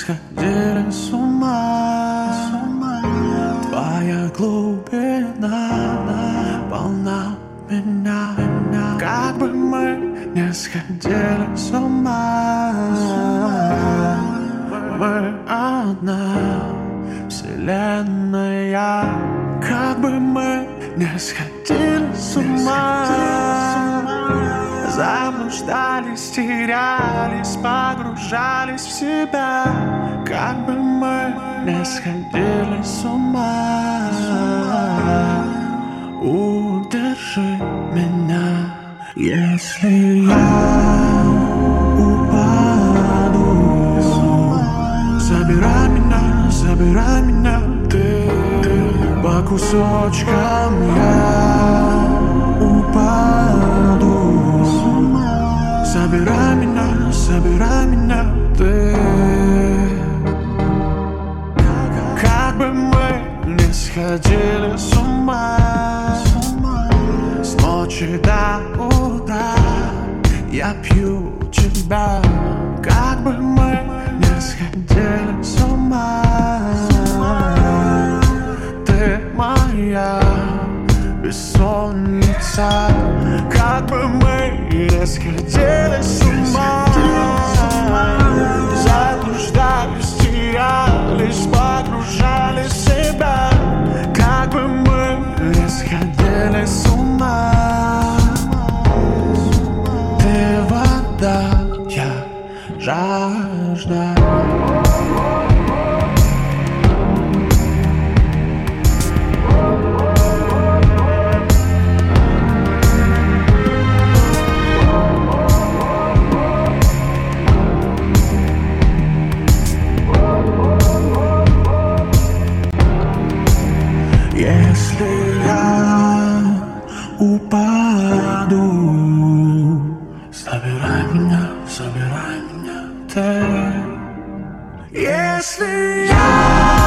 сходили с ума. Твоя глубина полна меня. Как бы мы не сходили с ума, мы одна вселенная. Как бы мы не сходили с ума, заблуждались, терялись, погружались в себя. Как бы мы не сходили с ума, удержи меня. Если я упаду, забирай меня ты. По кусочкам я упаду. Забирай меня ты. Как бы мы не сходили с ума, с ночи до утра я пью тебя. Как бы мы не сходили с ума, ты моя бессонница. Как бы мы не сходили с ума, заблуждались, терялись, погружались в себя. Как бы мы не сходили с ума, ты вода, я жажда. Если я упаду, забирай меня ты. Если я